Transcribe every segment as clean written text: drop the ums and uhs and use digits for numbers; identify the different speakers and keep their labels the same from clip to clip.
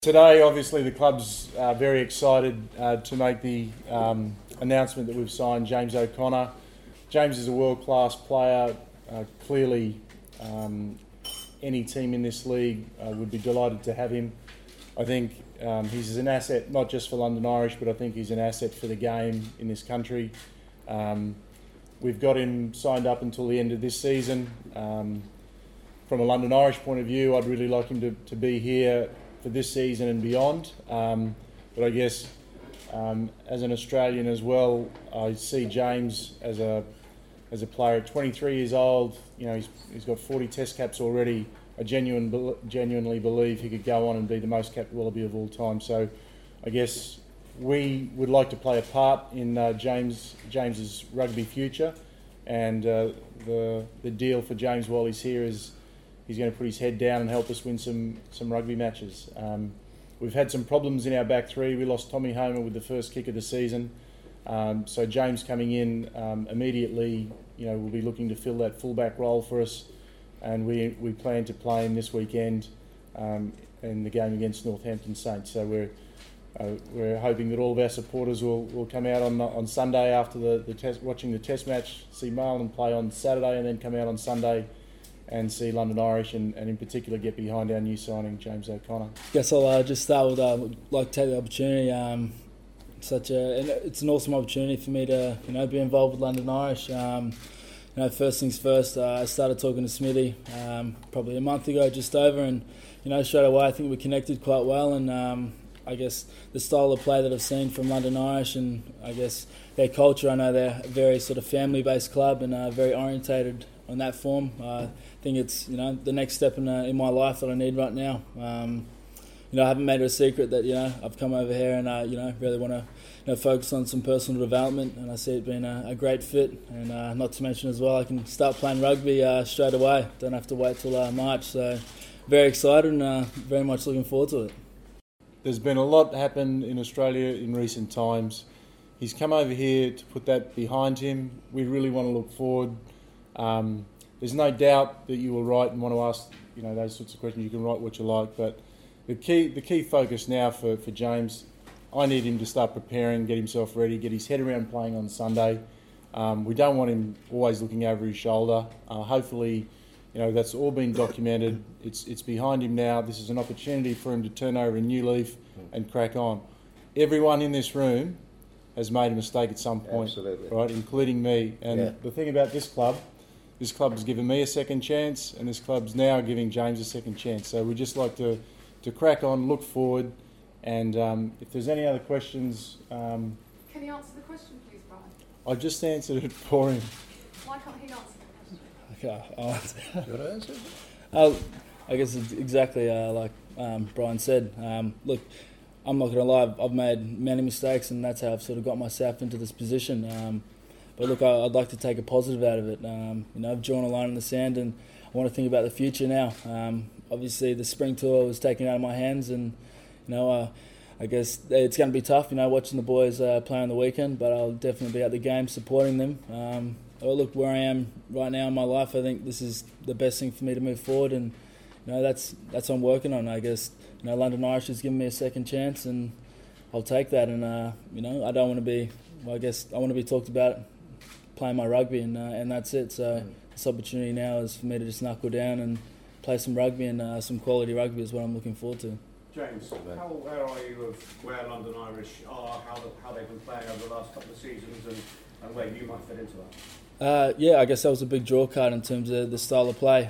Speaker 1: Today, obviously, the club's very excited to make the announcement that we've signed James O'Connor. James is a world-class player. Clearly, any team in this league would be delighted to have him. I think he's an asset not just for London Irish, but I think he's an asset for the game in this country. We've got him signed up until the end of this season. From a London Irish point of view, I'd really like him to be here for this season and beyond. But I guess as an Australian as well, I see James as a player at 23 years old. You know, he's got 40 Test caps already. I genuinely believe he could go on and be the most capped Wallaby of all time. So I guess we would like to play a part in James's rugby future, and the deal for James while he's here is he's going to put his head down and help us win some rugby matches. We've had some problems in our back three. We lost Tommy Homer with the first kick of the season. So James coming in immediately, you know, we'll be looking to fill that fullback role for us, and we plan to play him this weekend in the game against Northampton Saints. So we're hoping that all of our supporters will come out on Sunday after the test, watching the Test match, see Marlon play on Saturday, and then come out on Sunday and see London Irish and in particular get behind our new signing, James O'Connor.
Speaker 2: Guess I'll just start with like to take the opportunity. It's an awesome opportunity for me to be involved with London Irish. First things first, I started talking to Smithy probably a month ago, just over, and straight away I think we connected quite well. And I guess the style of play that I've seen from London Irish, and I guess their culture, I know they're a very sort of family-based club and very orientated on that form. I think it's the next step in my life that I need right now. I haven't made it a secret that I've come over here and really want to focus on some personal development, and I see it being a great fit. And not to mention as well, I can start playing rugby straight away. Don't have to wait till March. So very excited and very much looking forward to it.
Speaker 1: There's been a lot happen in Australia in recent times. He's come over here to put that behind him. We really want to look forward. There's no doubt that you will write and want to ask those sorts of questions. You can write what you like, but the key focus now for James, I need him to start preparing, get himself ready, get his head around playing on Sunday. We don't want him always looking over his shoulder. Hopefully, that's all been documented. It's behind him now. This is an opportunity for him to turn over a new leaf and crack on. Everyone in this room has made a mistake at some point,
Speaker 3: absolutely,
Speaker 1: right, including me. And the thing about this club has given me a second chance, and this club's now giving James a second chance. So we'd just like to crack on, look forward, and if there's any other questions...
Speaker 4: Can you answer the question, please, Brian?
Speaker 1: I just answered it for him.
Speaker 4: Why can't he answer the question?
Speaker 2: Okay, I'll answer.
Speaker 3: Should I answer?
Speaker 2: I guess it's exactly like Brian said. Look, I'm not going to lie, I've made many mistakes, and that's how I've sort of got myself into this position. But look, I'd like to take a positive out of it. I've drawn a line in the sand, and I want to think about the future now. Obviously, the spring tour was taken out of my hands, and I guess it's going to be tough. Watching the boys play on the weekend, but I'll definitely be at the game supporting them. Look, where I am right now in my life, I think this is the best thing for me to move forward, and that's what I'm working on. I guess London Irish has given me a second chance, and I'll take that. And I don't want to be. Well, I guess I want to be talked about playing my rugby, and that's it. So this opportunity now is for me to just knuckle down and play some rugby, and some quality rugby is what I'm looking forward to.
Speaker 5: James, how aware are you of where London Irish are, how they've been playing over the last couple of seasons, and where you might fit into that?
Speaker 2: I guess that was a big draw card in terms of the style of play.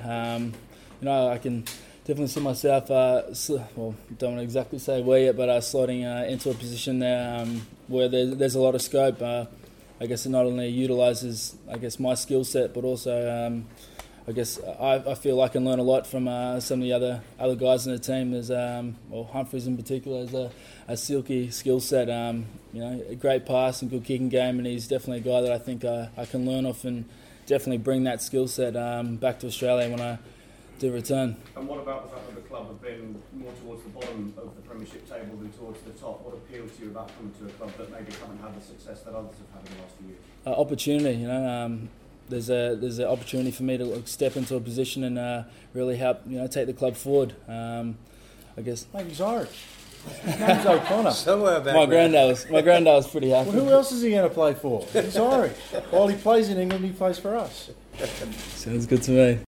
Speaker 2: I can definitely see myself, don't want to exactly say where yet, but slotting into a position there where there's a lot of scope. I guess it not only utilises, my skill set, but also, I feel I can learn a lot from some of the other guys in the team. There's, Humphreys in particular has a silky skill set, a great pass and good kicking game, and he's definitely a guy that I think I can learn off and definitely bring that skill set back to Australia when I do return.
Speaker 5: And what about the fact that the club have been more towards the bottom of the Premiership table than towards the top? What appeals to you about coming to a club that maybe haven't had the success that others have had in the last few years?
Speaker 2: Opportunity, there's an opportunity for me to step into a position and really help take the club forward. I guess
Speaker 1: Mate, he's Irish. James O'Connor.
Speaker 3: Somewhere about
Speaker 2: My granddad was pretty happy.
Speaker 1: Well, who else is he going to play for? He's Irish. While he plays in England, he plays for us.
Speaker 2: Sounds good to me.